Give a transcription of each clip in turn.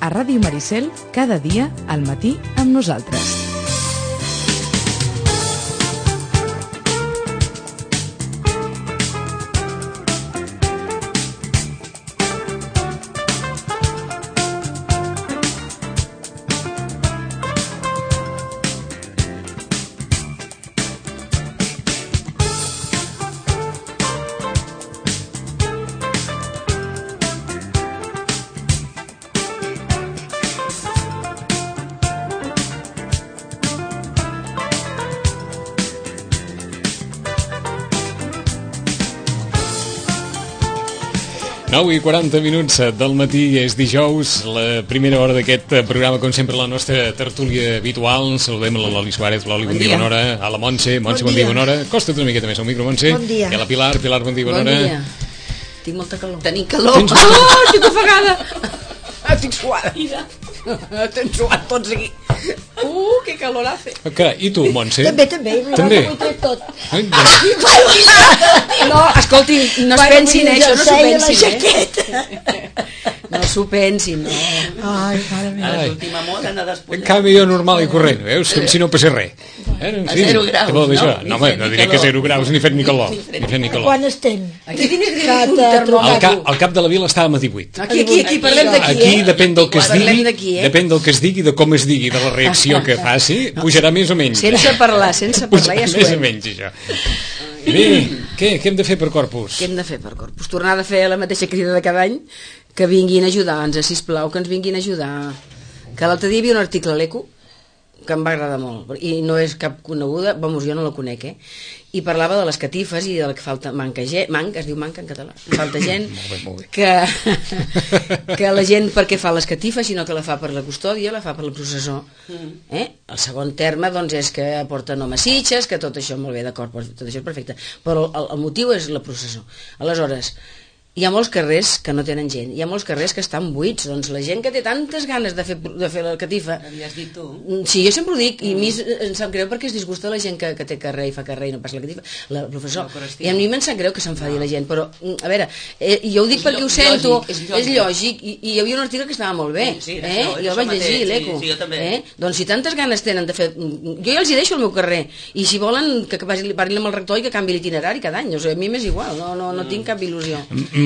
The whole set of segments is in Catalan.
a Ràdio Maricel, cada dia al matí amb nosaltres. I 40 minuts del matí, és dijous, la primera hora d'aquest programa, com sempre, la nostra tertúlia habitual. Saludem a la Loli Suárez. Loli, bon dia, bona hora. A la Montse, bon dia, bona hora. Costa't una miqueta més al micro, Montse. Bon dia. I a la Pilar, bon dia, bona hora. Bon dia. Tinc molta calor. Tenim calor. Estic ofegada. Estic suada. Estem suat tots aquí. Que calor hace. Carai, i tu, Montse? També. També? Ho he tret tot. Ai, No, escolti, no es pensin, això no s'ho pensin, no s'ho pensin, no. Ai, mare meva. Ara l'última moda anar en despullant. canvi jo normal i corrent, veus? Com si no passés res. A 0 graus, Què vol dir no? això? No, home, no diré que 0 graus ni fet ni calor. Quan estem? Aquí tens un termòmetre. Al cap de la vila estàvem a 18. Aquí, parlem d'aquí, Aquí depèn del que es Parlem digui, d'aquí, depèn del que es digui, de com es digui, de la reacció que faci, pujarà més o menys. Sense parlar, ja s'ho Més o hem. menys, això. Bé, què hem de fer per Corpus? Què hem de fer per Corpus? Tornar a fer la mateixa crida de cada any, que vinguin a ajudar-nos, sisplau, que ens vinguin a ajudar. Que l'altre dia hi havia un article a l'Eco que em va agradar molt, i no és cap coneguda, vamos, jo no la conec, i parlava de les catifes i de la que falta manca gent, es diu manca en català, falta gent molt bé. que la gent per què fa les catifes, sinó que la fa per la custòdia, la fa per la processó. El segon terme doncs és que aporta no massitges, que tot això molt bé, d'acord, tot això és perfecte, però el motiu és la processó. Aleshores, hi ha molts carrers que no tenen gent, hi ha molts carrers que estan buits, doncs la gent que té tantes ganes de fer la catifa. Havies dit tu. Sí, jo sempre ho dic, i a mi em sap greu perquè es disgusta la gent que té carrer i fa carrer i no passa la catifa, el professor. I a mi me'n sap greu que s'enfadi la gent, però, a veure, jo ho dic perquè ho sento, és lògic, i hi havia un article que estava molt bé, jo el vaig llegir, l'Eco. Sí, jo també. Doncs si tantes ganes tenen de fer... Jo ja els hi deixo al meu carrer, i si volen que parlin amb el rector i que canvi l'itinerari cada any, a mi m'és igual, no tinc cap il·lusió.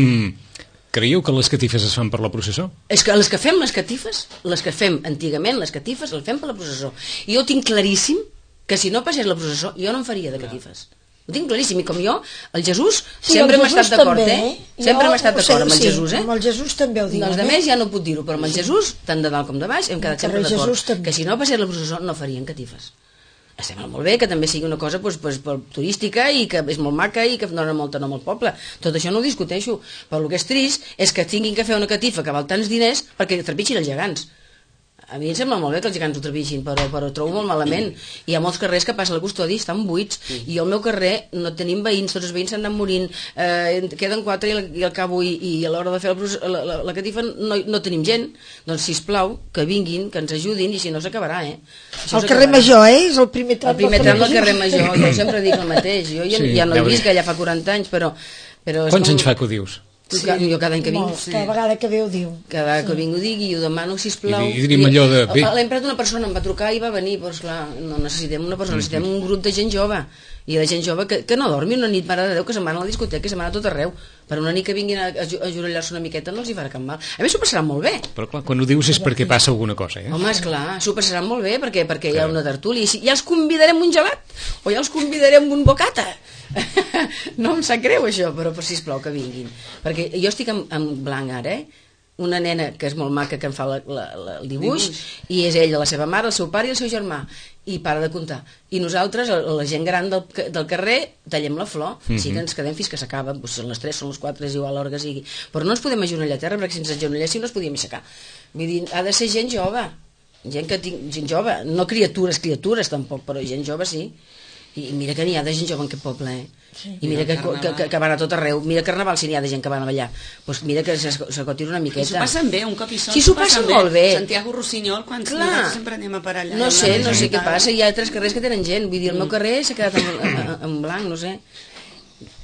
Creieu que les catifes es fan per la processó? És que les que fem les catifes, les que fem antigament, les catifes, les fem per la processó. I jo tinc claríssim que si no passés la processó, jo no en faria de catifes. Ho tinc claríssim, i com jo, el Jesús sempre hem estat d'acord, Sempre hem estat d'acord amb el Jesús, Amb el Jesús també ho diuen, Els altres ja no puc dir-ho, però amb el Jesús, tant de dalt com de baix, hem quedat sempre d'acord que si no passés la processó, no farien catifes. Em sembla molt bé que també sigui una cosa turística i que és molt maca i que dona molt nom al poble. Tot això no ho discuteixo, però el que és trist és que tinguin que fer una catifa que val tants diners perquè trepitgin els gegants. A mi em sembla molt bé que els gegants ho trepitgin, però ho trobo molt malament. Hi ha molts carrers que passa la custòdia i estan buits, i al meu carrer no tenim veïns, tots els veïns s'han anat morint, queden 4 i al cabo, i a l'hora de fer la catifa no tenim gent. Doncs sisplau, que vinguin, que ens ajudin, i si no s'acabarà, El carrer Major, és el primer tram del carrer Major. Jo sempre dic el mateix, jo ja no he vist, que ja fa 40 anys, però Quants anys fa que ho dius? Jo cada any que vinc. Cada vegada que ve ho diu. Cada vegada que vinc ho dic, i ho demano, sisplau. I diríem allò de... L'any passat una persona em va trucar i va venir, però esclar, no necessitem una persona, necessitem un grup de gent jove, i la gent jove que no dormi una nit, mare de Déu, que se'n van a la discoteca, que se'n van a tot arreu. Per una nit que vinguin a ajorellar-se una miqueta no els hi farà cap mal. A més s'ho passaran molt bé. Però clar, quan ho dius és perquè passa alguna cosa, Home, esclar, s'ho passaran molt bé perquè hi ha una tertúlia. I ja els convidarem un gelat, o ja els convidarem un bocata. No em sap greu això, però sisplau que vinguin. Perquè jo estic en blanc ara, una nena que és molt maca, que em fa el dibuix, i és ella, la seva mare, el seu pare i el seu germà, i para de comptar. I nosaltres, la gent gran del carrer, tallem la flor, sí que ens quedem fins que s'acaba, són les 3, són les 4, és igual l'hora que sigui, però no ens podem agenollar a terra, perquè si ens agenolléssiu no ens podíem aixecar. Vull dir, ha de ser gent jove, gent jove, no criatures tampoc, però gent jove sí. I mira que n'hi ha de gent jove en aquest poble, i mira que van a tot arreu. Mira Carnaval, si n'hi ha de gent que van a ballar, doncs mira que s'acotin una miqueta. I s'ho passen bé, un cop hi són. Sí, s'ho passen molt bé. Santiago Rossinyol, quan sempre anem a parar allà. No sé què passa, hi ha 3 carrers que tenen gent. Vull dir, el meu carrer s'ha quedat en blanc, no sé.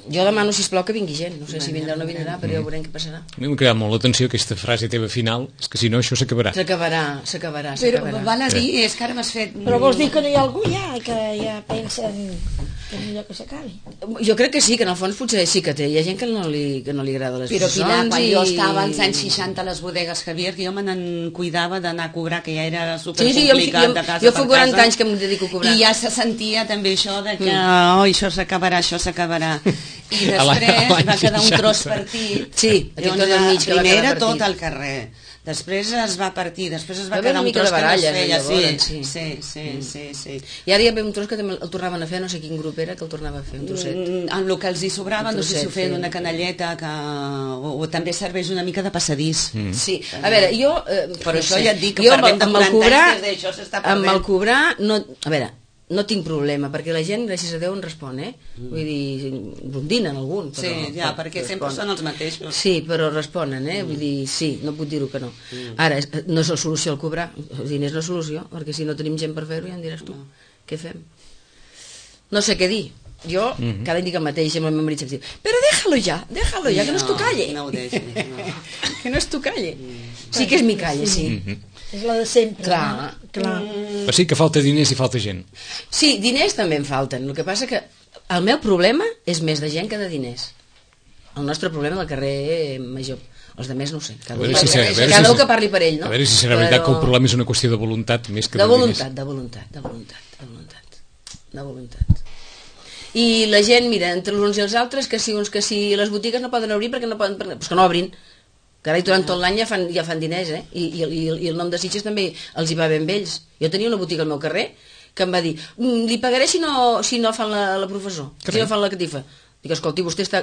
Jo demano, sisplau, que vingui gent. No sé si vindrà o no vindrà, però ja veurem què passarà. A mi m'ha cridat molt l'atenció aquesta frase teva final, és que si no això s'acabarà. S'acabarà. Però val a dir, és que ara m'has fet... Però vols dir que no hi ha algú ja que ja pensen que és millor que s'acabi? Jo crec que sí, que en el fons potser sí que té. Hi ha gent que no li agrada les Però processons quan jo estava als anys 60 a les bodegues Javier, jo me n'en cuidava d'anar a cobrar, que ja era supercomplicat de casa jo per fa 40 casa. anys que m'ho dedico a cobrar. I ja se sentia també això de que això s'acabarà. I després va quedar un tros partit. Sí, aquest tros del mig que va primer quedar era partit. tot el carrer. Després es va partir, després es va Va haver quedar una un mica tros de que no es baralles, feia. llavors, Sí. I ara hi havia un tros que també el tornaven a fer, no sé quin grup era que el tornava a fer, un trosset. En el que els hi sobrava, no sé si ho feien una canelleta o també serveix una mica de passadís. Sí, a veure, jo... Però això ja et dic que jo parlem de amb el 40 cobrar, anys, des d'això s'està perdent. amb el cobrar, no, a veure, no tinc problema, perquè la gent, gràcies a Déu, en respon, Vull dir, rondinen algun. Però, Sí, ja, perquè sempre són els mateixos. Sí, però responen, Vull dir, sí, no puc dir-ho que no. Ara, no és la solució el cobrar, els diners no és solució, perquè si no tenim gent per fer-ho ja em diràs tu, què fem? No sé què dir. Jo cada any dic el mateix amb el meu marit diu, però déjalo ya, que no es tu calle. No ho deixis, no. Que no es tu calle. Sí que és mi calle, sí. És la de sempre. Clar. Però sí que falta diners i falta gent. Sí, diners també en falten. El que passa que el meu problema és més de gent que de diners. El nostre problema del carrer major. Els de més no ho sé. Cada un que parli per ell, no? A veure si serà veritat que el problema és una qüestió de voluntat més que de diners. De voluntat. I la gent, mira, entre els uns i els altres, que si uns que si les botigues no poden obrir perquè no poden... Pues que no obrin. Carai, durant tot l'any ja fan diners, I el nom de Sitges també els hi va bé amb ells. Jo tenia una botiga al meu carrer que em va dir, li pagaré si no fan la professor, si no fan la catifa. Dic, escolti, vostè està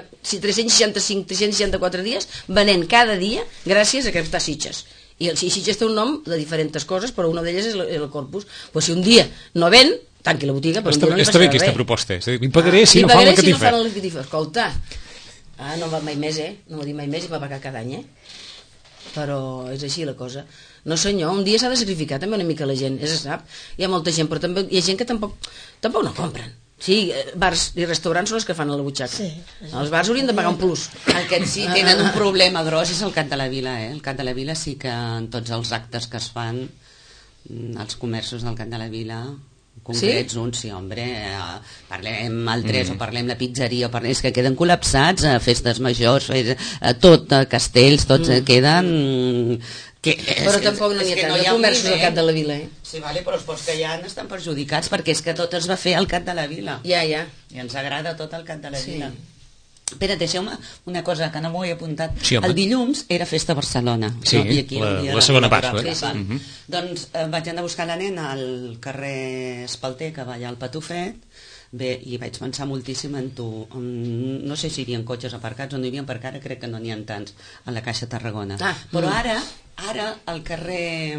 364 dies venent cada dia gràcies a que està a Sitges. I Sitges té un nom de diferents coses, però una d'elles és el Corpus. Pues si un dia no ven, tanqui la botiga, però un dia no li està bé passarà aquesta res. proposta. Li pagaré si no fan la catifa. Si no fan la catifa. Escolta, no va mai més, no va dir mai més i va pagar cada any, però és així la cosa. No senyor, un dia s'ha de sacrificar també una mica la gent, se sap. Hi ha molta gent, però també hi ha gent que tampoc no compren. Sí, bars i restaurants són els que fan a la butxaca. Sí. Els bars haurien de pagar un plus. El que sí tenen un problema gros és el Cant de la Vila, El Cant de la Vila sí que en tots els actes que es fan, els comerços del Cant de la Vila, concrets, uns, sí, hombre, parlem el 3 o parlem la pizzeria, és que queden col·lapsats a festes majors, tot, castells, tots queden... Però tampoc no n'hi ha tant de comerços al Cant de la Vila, Sí, vale, però els pocs que hi ha estan perjudicats perquè és que tot es va fer al Cant de la Vila. Ja. I ens agrada tot el Cant de la Vila. Espera, deixeu-me una cosa que no m'ho he apuntat. Sí, el dilluns era festa a Barcelona. Sí, I aquí la segona part. Doncs vaig anar a buscar la nena al carrer Espalter, que va allà al Patufet. Bé, i vaig pensar moltíssim en tu. No sé si hi havia cotxes aparcats o no hi havia, perquè ara crec que no n'hi ha tants a la Caixa Tarragona. Però ara al carrer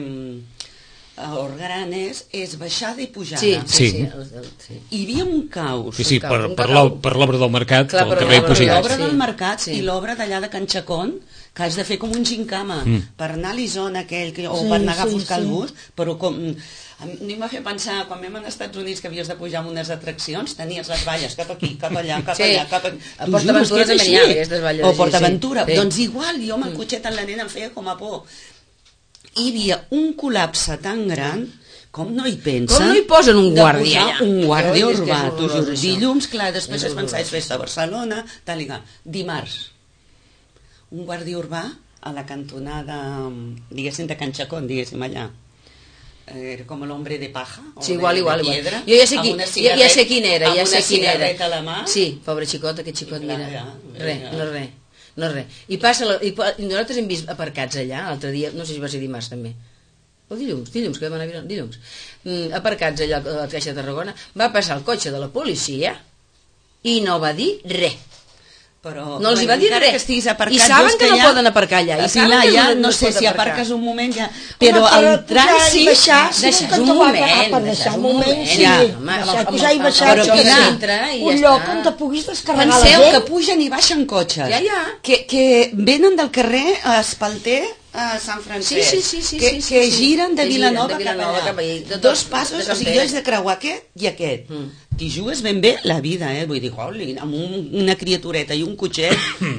Orgranes és baixada i pujada. Sí. Hi havia un caos. Sí, per l'obra del mercat, el carrer Pujades. L'obra del mercat i l'obra d'allà de Can Chacón, que has de fer com un gincama per anar a l'Isona aquell, o per anar a buscar el bus, però com... A mi m'ha fet pensar, quan vam als Estats Units que havies de pujar amb unes atraccions, tenies les valles cap aquí, cap allà, cap allà, cap aquí. A PortAventura també hi ha aquestes valles. O PortAventura. Doncs igual, jo amb el cotxet en la nena em feia com a por. Hi havia un col·lapse tan gran, com no hi pensa... Com no hi posen un guàrdia allà? Un guàrdia urbà, t'ho juro. Dilluns, clar, després es pensava, és festa a Barcelona, tal i tal. Dimarts, un guàrdia urbà a la cantonada, diguéssim, de Can Chacón, diguéssim, allà. Era com l'hombre de paja, sí, igual. Piedra, jo ja sé quin era, amb una cigarreta a la mà. Sí, pobre xicot, aquest xicot, mira, no res. I nosaltres hem vist aparcats allà, l'altre dia, no sé si va ser dimarts també, o dilluns, que vam anar a dilluns, aparcats allà a la Caixa de Tarragona, va passar el cotxe de la policia i no va dir res. Però, no els hi va dir res. I saben que no poden aparcar allà. I saben que no sé si aparques un moment ja... Però el trànsit... Deixes un moment. Pujar i baixar. Un lloc on te puguis descarregar la gent. Penseu que pugen i baixen cotxes. Que venen del carrer a Espalter a Sant Francesc, sí, que giren de Vilanova cap allà. Dos passos, o sigui, jo haig de creuar aquest i aquest. T'hi jugues ben bé la vida, vull dir, jolín, amb una criatureta i un cotxet,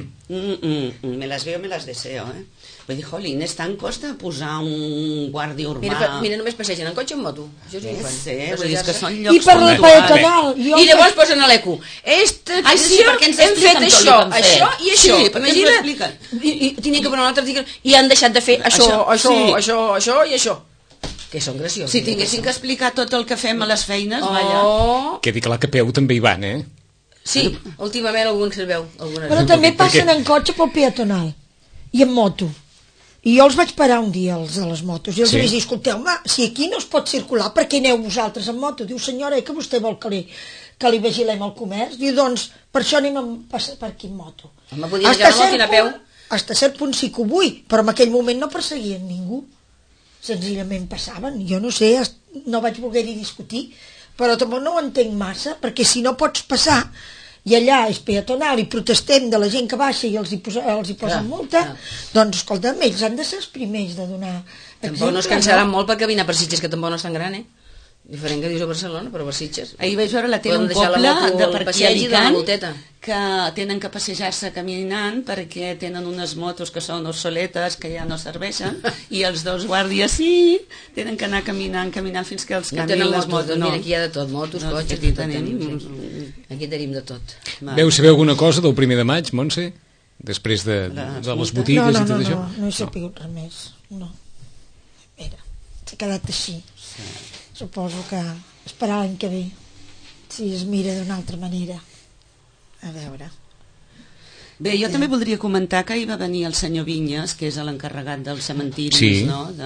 me las veo, me las deseo, Vull dir, jolín, és tan costa posar un guàrdia urbà. Mira, només passegen en cotxe o en moto. Això sí, vull dir, que són llocs... I per la peatonal. I llavors posen a l'eco. Hem fet això i això. Sí, perquè ens ho expliquen. I tenien que posar un altre i han deixat de fer això i això. Que són graciosos. Si tinguessin que explicar tot el que fem a les feines, Quedi clar que a peu també hi van, Sí, últimament algun se'l veu. Però també passen en cotxe pel peatonal i en moto. I jo els vaig parar un dia, els de les motos, i els vaig dir, escolteu, home, si aquí no es pot circular, per què aneu vosaltres en moto? Diu, senyora, que vostè vol que li vigilem el comerç? Diu, doncs, per això anem per aquí en moto. Home, podien anar a peu. Hasta cert punt sí que ho vull, però en aquell moment no perseguien ningú. Senzillament passaven. Jo no sé, no vaig voler-hi discutir, però tampoc no ho entenc massa, perquè si no pots passar i allà és peatonal i protestem de la gent que baixa i els hi posen multa, doncs, escolta'm, ells han de ser els primers de donar exemple. Tampoc no es cansaran molt per caminar per Sitges, que tampoc no és tan gran, Diferent que dius a Barcelona, però per Sitges. Ahir vaig veure la tele un poble de per aquí a Alicant que tenen que passejar-se caminant perquè tenen unes motos que són obsoletes, que ja no serveixen, i els dos guàrdies tenen que anar caminant fins que els canvien les motos. Mira, aquí hi ha de tot, motos, cotxes, aquí tenim de tot. Veu saber alguna cosa del 1 de maig, Montse? Després de les botigues i tot això? No he sabut res més, no. Mira, s'ha quedat així. Suposo que esperar l'any que ve, si es mira d'una altra manera. A veure. Bé, jo també voldria comentar que ahir va venir el senyor Vinyes, que és l'encarregat dels cementiris,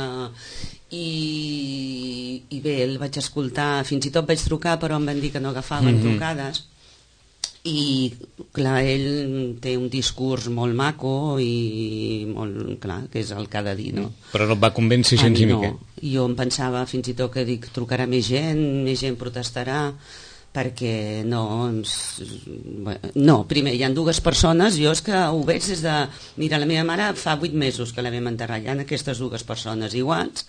i bé, el vaig escoltar, fins i tot vaig trucar, però em van dir que no agafaven trucades, i clar, ell té un discurs molt maco i molt clar, que és el que ha de dir, no? Però no et va convèncer gens ni mica. Jo em pensava fins i tot que trucarà més gent protestarà, perquè no, primer hi ha dues persones, jo és que ho veig des de... Mira, la meva mare fa 8 mesos que la vam enterrar, hi ha aquestes dues persones iguals,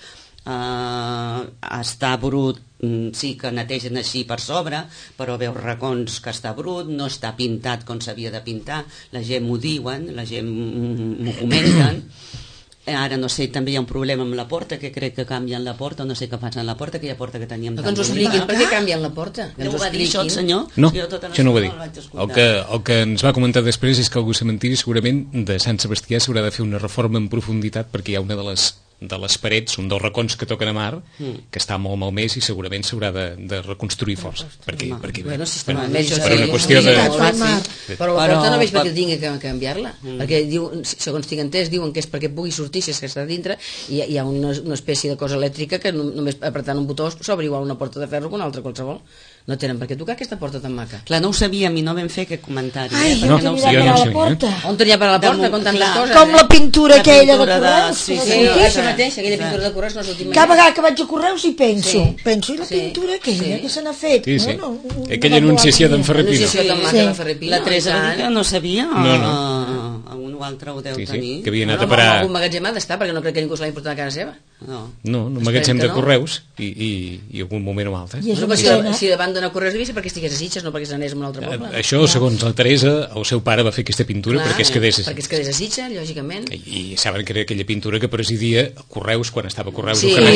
està brut, sí que netegen així per sobre, però veus racons que està brut, no està pintat com s'havia de pintar, la gent m'ho diuen, la gent m'ho comenten. Ara no sé, també hi ha un problema amb la porta, que crec que canvien la porta, no sé què passa en la porta, aquella porta que teníem tan bonica. Que ens ho expliquin, per què canvien la porta? No ho va dir això el senyor? No, això no ho va dir. El que ens va comentar després és que el cementiri segurament de Sant Sebastià s'haurà de fer una reforma en profunditat, perquè hi ha una de les parets, un dels racons que toquen a mar, que està molt malmès i segurament s'haurà de reconstruir força, perquè per una qüestió de... Però la porta no veig perquè tingui que canviar-la, perquè segons tinc entès diuen que és perquè pugui sortir si és que està dintre, i hi ha una espècie de cosa elèctrica que només apretant un botó s'obre igual una porta de ferro que una altra qualsevol. No tenen per què tocar aquesta porta tan maca. Clar, no ho sabíem i no vam fer aquest comentari. Ai, jo no tenia per a la porta. On tenia per a la porta, com tantes coses. Com la pintura aquella de Correus. Sí, això mateix, aquella pintura de Correus no és l'última. Cada vegada que vaig a Correus hi penso. Penso, i la pintura aquella que se n'ha fet. Sí. Aquella anunciació d'en Ferrer Pino. La Teresa no sabia. Un o altre ho deu tenir. Que havia anat a parar... Algun magatzem ha d'estar, perquè no crec que ningú se l'ha importat a casa seva. No, un magatzem de Correus i algun moment o altre. Si davant d'anar a Correus devia ser perquè estigués a Sitges, no perquè s'anés a un altre poble. Això, segons la Teresa, el seu pare va fer aquesta pintura perquè es quedés a Sitges, lògicament. I saben que era aquella pintura que presidia Correus quan estava a Correus. Sí,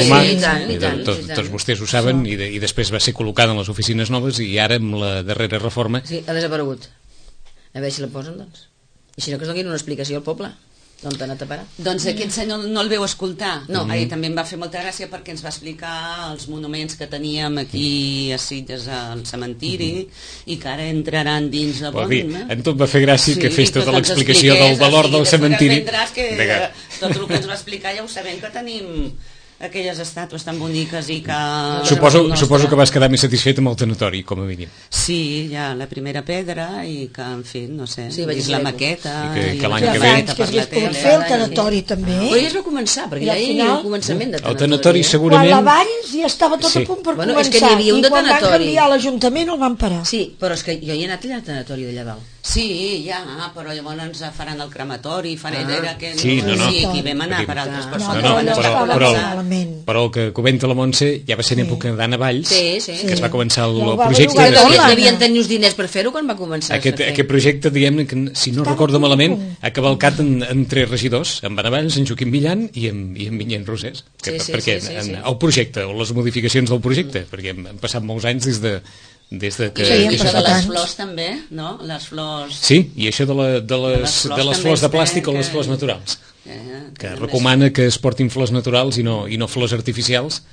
tots vostès ho saben, i després va ser col·locada en les oficines noves, i ara amb la darrera reforma... Sí, ha desaparegut. A veure si la posen, doncs. I si no, que es donin una explicació al poble. D'on t'ha anat a parar? Doncs aquest senyor no el veu escoltar. No, ahir també em va fer molta gràcia perquè ens va explicar els monuments que teníem aquí a Sitges al cementiri i que ara entraran dins de En tot va fer gràcia que fes tota l'explicació del valor del cementiri. Tot el que ens va explicar ja ho sabem que tenim aquelles estàtues tan boniques i que... Suposo que vas quedar més satisfet amb el tanatori, com a mínim. Sí, ja la primera pedra i que, en fi, no sé, Sí, vaig és la veure-ho. maqueta I que l'any la que ve- feta que per la hagués pogut tele. fer el tanatori també. Però ja es va començar, perquè I ja al hi havia final- un començament de El tanatori. tanatori Quan segurament... l'abans ja estava tot Sí. a punt per Bueno, és començar, que n'hi havia un de i quan van tanatori. canviar l'Ajuntament el van parar. Sí, però és que jo hi he anat allà al tanatori d'allà dalt. Sí, ja, però llavors ens faran el crematori, era que Sí, no. sí, aquí vam anar per altres No, persones. no, van estar estava col·laborant. malament. però el que comenta la Montse ja va ser en època d'Anna Valls, Sí, sí. que es va començar el Ja ho va projecte. veure Devien, Hola, devien Anna. tenir uns diners per fer-ho quan va començar Aquest a fer. projecte, diguem-ne, que si no Estava recordo a punt. malament, ha cavalcat en 3 regidors, en Anna Valls, en Joaquim Millan i en Vinyent Rosés. Sí, sí, perquè sí, sí, en sí. el projecte, o les modificacions del projecte, perquè han passat molts anys des de que... I Sí, això passat de les anys. flors també, no? Les flors... Sí, i això de les també flors de es plàstic té o les que- flors naturals, que també recomana que es portin flors naturals i no flors artificials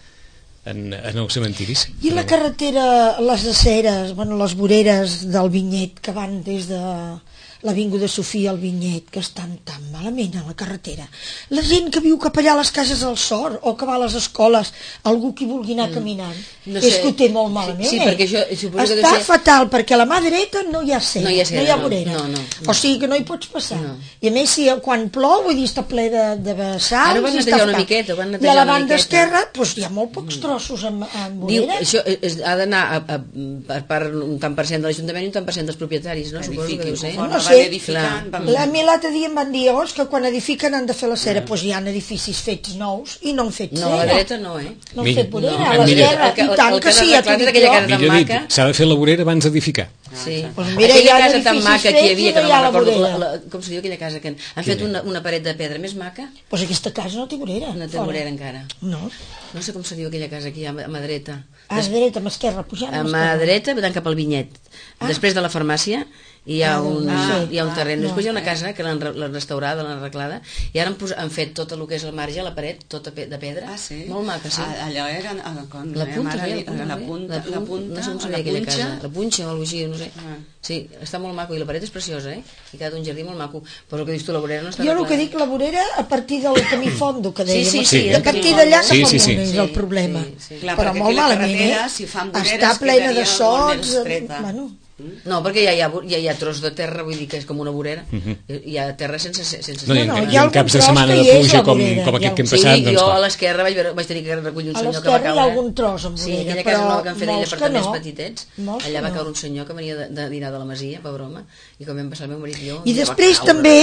en els cementiris. I la carretera, les aceres, bueno, les voreres del Vinyet que van des de l'Avinguda Sofia al Vinyet, que estan tan malament a la carretera. La gent que viu cap allà a les cases del Sor o que va a les escoles, algú que vulgui anar caminant, No sé. és que ho té molt malament. Sí, perquè jo suposo que deu està ser- fatal, perquè a la mà dreta no hi ha cera, No hi ha cera, no hi ha no. vorera. No. O sigui que no hi pots passar. No. I a més, si quan plou, vull dir, està ple de vessals. Ara ho van i netejar està una fatal. miqueta, ho van I a netejar la una banda miqueta. esquerra, doncs hi ha molt pocs trossos amb Diu, vorera. això ha d'anar per part un tant per cent de l'Ajuntament i un tant per cent dels propietaris, no? Suposo que deu ser. Conforme No van sé. edificant, van... A mi l'altre dia em van dir, oh, és que quan edifiquen han de fer la cera. Doncs hi ha edificis fets nous i no han fet No, a la cera. dreta no, eh? No han Millor. fet vorera, No, a millor. l'esquerra. El que- I tant el que que sí, no ja t'ho reclama dic d'aquella jo. casa tan Millor dit, maca. s'ha de fer la vorera abans d'edificar. Sí. Doncs mira, Aquella hi ha casa tan edificis maca que hi fets havia, i que no no hi ha me'n la recordo, vorera. com se diu aquella casa, que han fet una paret de pedra més maca, Doncs aquesta casa no té vorera. no té fora. vorera encara. No. No sé com se diu aquella casa aquí, a mà dreta. A dreta, amb esquerra, pujant A amb mà esquerra. dreta, anant cap al Vinyet. Després de la farmàcia hi ha un terreny. no. Després hi ha una casa que l'han restaurada, l'han arreglada, i ara han fet tot el que és el marge, la paret, tota de pedra. Ah, sí? Molt maca, sí. Allò era... Com La punta, mare, sí, la punta, no sé com se la deia aquella punxa. casa, la punxa o alguna cosa així, no sé. Ah. Sí, està molt maco i la paret és preciosa, eh? I cada un jardí molt maco. Però el que dius tu, la vorera no està Jo el que arreglada. dic, la vorera a partir del camí fondo que dèiem, Sí, o sigui, sí, de el partir camí d'allà fondo. cap Sí, sí, amunt sí. és el problema. Sí. Clar, Però perquè molt aquí la malament, carretera, si fan voreres, està plena de quedaria molt sots, més estreta. bueno, No, perquè ja hi ha tros de terra, vull dir que és com una vorera. Hi ha terra sense No, i en, No, i hi ha en caps de algun setmana tros de que hi és pluja la com vorera, aquest hi ha que hem Sí, passat, doncs jo a clar. l'esquerra vaig tenir que recollir un a senyor que va l'esquerra hi ha caure. algun tros amb Sí, vorera, aquella casa però nova que han fet d'ell molts que apartaments no. petitets. Molts Allà que va no. caure un senyor que venia de dinar de la Masia, pobre home, i com vam passar el meu marit i jo... I ja va després caure. també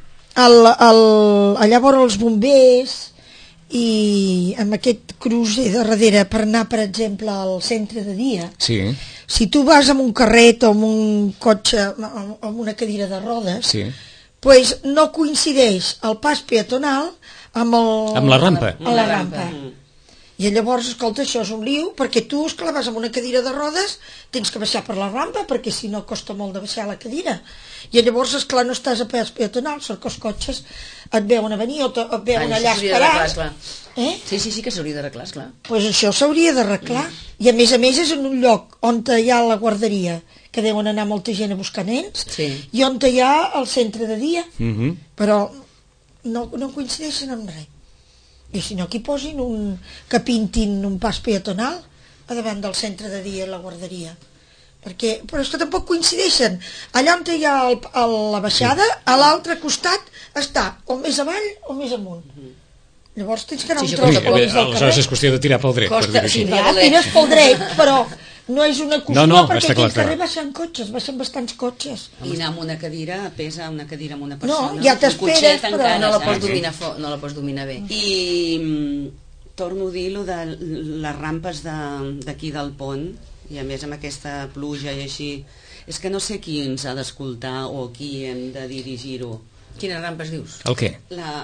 allà vora els bombers i amb aquest crucer de darrere per anar, per exemple, al centre de dia, Sí, si tu vas amb un carret o amb un cotxe o amb una cadira de rodes, sí. pues no coincideix el pas peatonal Amb la rampa. amb la rampa. I llavors, escolta, això és un liu, perquè tu, esclar, vas amb una cadira de rodes, tens que baixar per la rampa, perquè si no costa molt de baixar la cadira. I llavors, esclar, no estàs a pas peatonal, sort que els cotxes et veuen a venir o et veuen Això allà s'hauria d'arreglar, esperant. esclar. Sí, que s'hauria d'arreglar, esclar. Pues això s'hauria d'arreglar. I a més és en un lloc on hi ha la guarderia, que deuen anar molta gent a buscar nens, Sí. i on hi ha el centre de dia. Mhm. Però no coincideixen amb res. I si no, que posin que pintin un pas peatonal a davant del centre de dia i la guarderia. Però és que tampoc coincideixen. Allà on hi ha la baixada, a l'altre costat està o més avall o més amunt. Llavors tens que anar Sí, un això tros Sí, per dins del aleshores carrer. és qüestió de tirar pel dret, per Costa- dir-ho així. sí, Ja, tires pel dret, però no és una qüestió, No, perquè està aquí clar, al carrer està clar. baixen cotxes, baixen bastants cotxes. I anar amb una cadira, pesa una cadira amb una persona. ja t'esperes, Un cotxet però encara, No la saps? pots dominar bé. I torno a dir lo de les rampes d'aquí del pont, i a més amb aquesta pluja i així, és que no sé qui ens ha d'escoltar o qui hem de dirigir-ho. Quines rampes dius? El què?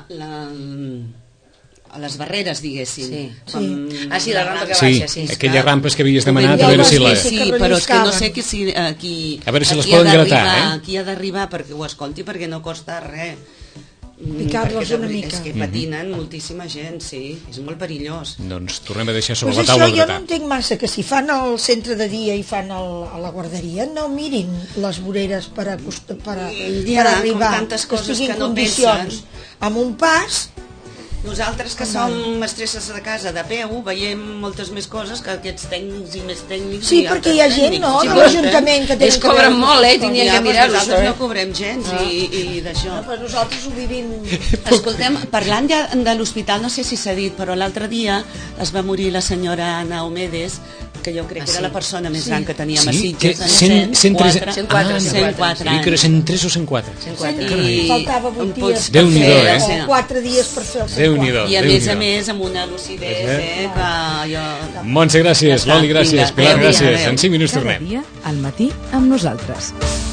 A les barreres, diguéssim. Sí. Sí. La rampa que Sí, baixa, sí. aquelles rampes que havies demanat, Ja a veure ho si vas la... dir, sí. Sí, que però és que no relliscaven. sé qui A veure si les qui ha poden d'arribar, gratar, qui ha d'arribar perquè ho escolti, perquè no costa res. Picar-los Perquè una és mica. que patinen moltíssima gent, sí, és molt perillós. Doncs tornem a deixar sobre Pues la això taula jo no gratar. entenc massa, que si fan el centre de dia i fan a la guarderia, no mirin les voreres per Ja, arribar, com tantes coses estiguin que no condicions, pensen. amb un pas Nosaltres que som mestresses de casa de peu veiem moltes més coses que aquests tècnics i més tècnics. Sí, perquè hi ha gent, no?, de l'Ajuntament que ells cobren molt, tenien que mirar-ho. Nosaltres no cobrem gens i d'això. No, però nosaltres ho vivim... Escoltem, parlant de l'hospital, no sé si s'ha dit, però l'altre dia es va morir la senyora Ana Omedes, que jo crec que era la persona més gran que teníem a Sitges, 104 anys. Que era 103 o 104. I faltava 8 dies Déu-n'hi-do, o 4 dies per fer el 104. I a més amb una lucidesa que jo... Montse, gràcies. Loli, gràcies. Pilar, gràcies. En 5 minuts tornem. Cada dia al matí amb nosaltres.